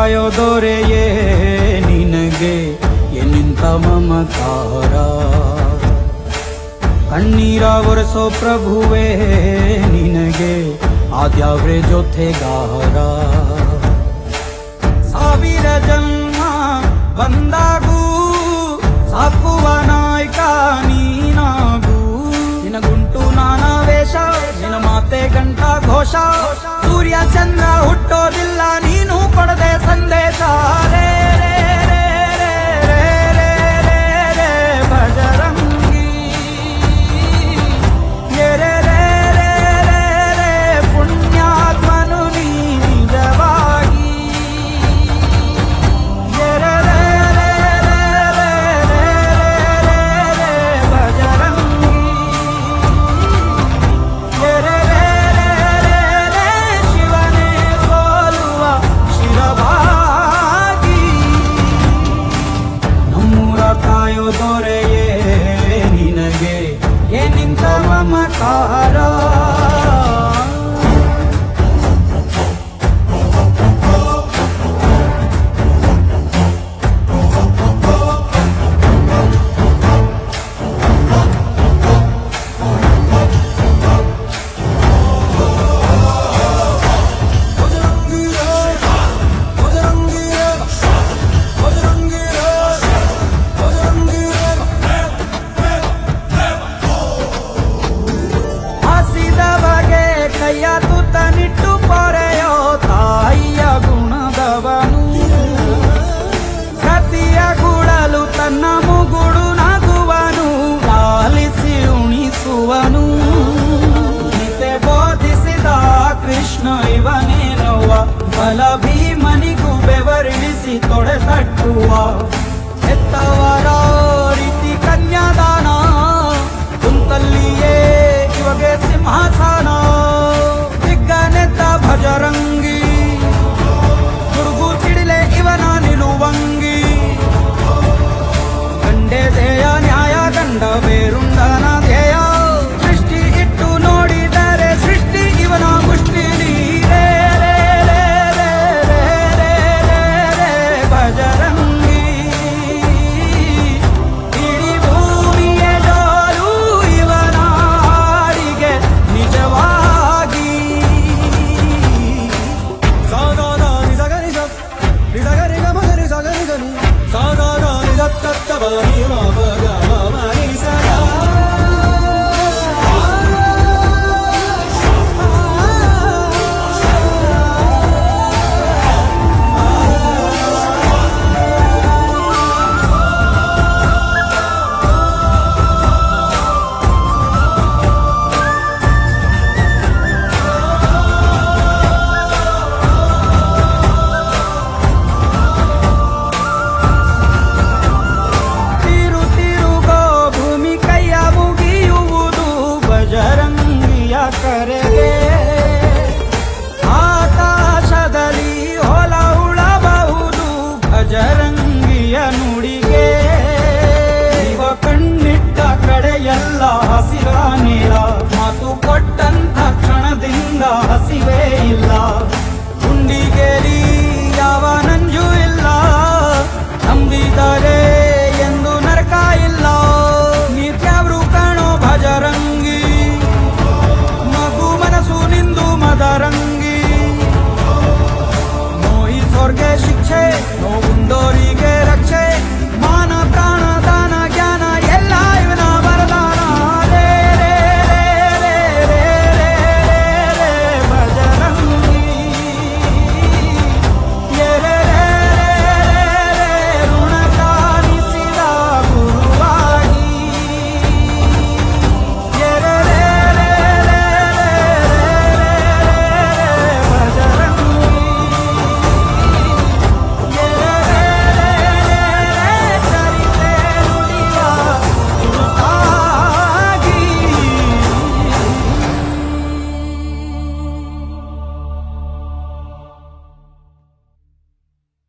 ಕಾಯೋ ದೊರೆಯೇ ನಿನಗೆ ಎನ್ನಿಂತ ಮಮಕಾರ, ಕಣ್ಣೀರ ಒರೆಸೋ ಪ್ರಭುವೇ ನಿನಗೆ ಆದ್ಯಾವ್ರೆ ಜೊತೆಗಾರ. ಸಾವಿರ ಜನ್ಮ ಬಂದಾಗೂ ಸಾಕುವ ನಾಯಕ ನೀನಾಗೂ, ನಿನಗುಂಟು ನಾನಾ ವೇಷ ನಿನ ಮಾತೆ ಗಂಟ ಘೋಷ, ಸೂರ್ಯ ಚಂದ್ರ ಹುಟ್ಟೋದಿಲ್ಲ ನೀನು ಕೊಡದೆ ಸಂದೇಶ. ರೇ ರೇ ರೇ ರೇ ರೇ ರೇ ರೇ ಭಜರಂಗಿ, ರೇ ರೇ ರೇ ರೇ ರೇ ಪುಣ್ಯಾತ್ಮನು ನೀ ನಿಜವಾಗಿ. ರೇ ರೇ ರೇ ರೇ ರೇ ರೇ ರೇ ರೇ ಭಜರಂಗಿ, ರೇ ರೇ ರೇ ರೇ ರೇ ಶಿವನೇ ಸೋಲುವ ಶಿರವಾಗಿ. ನಮ್ಮೂರ ಕಾಯೋ ದೊರೆಯೇ ನಿನಗೆ ಏನಿಂತ ಮಮಕಾರ. ಹಸಿದವಗೆ ಕೈಯ ತುತ್ತ ನಿಟ್ಟು ಪೊರೆಯೋ ತಾಯಿಯ ಗುಣದವನು, ಕತಿಯ ಗುಡಲು ತನ್ನ ಮುಗುಡು ನಗುವನು, ಲಾಲಿಸಿ ಉಣಿಸುವನು. ಗೀತೆ ಬೋಧಿಸಿದ ಕೃಷ್ಣ ಇವನೇನವ್ವ, ಬಲ ಭೀಮನಿಗೂ ಬೆವರಿಳಿಸಿ ತೊಡೆ ತಟ್ಟುವ. ಹೆತ್ತವರ ರೀತಿ ಕನ್ಯಾದಾನ ಕುಂತಲ್ಲಿಯೇ ಇವಾಗ ಸಿಂಹಾಸನ.